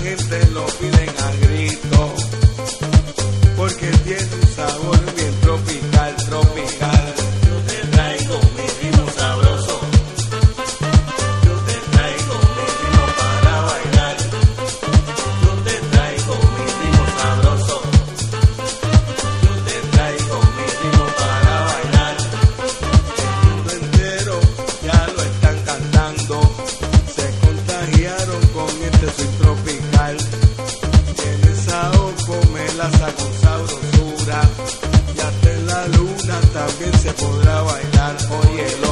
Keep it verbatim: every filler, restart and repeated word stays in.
gente lo piden a grito, porque tiene un sabor bien tropical, tropical. Yo te traigo mi ritmo sabroso, yo te traigo mi ritmo para bailar, yo te traigo mi ritmo sabroso, yo te traigo mi ritmo para bailar. El mundo entero ya lo están cantando, se contagiaron con este swing tropical. Tiene saoco, melaza con sabrosura, y hasta en la luna también se podrá bailar. Oye,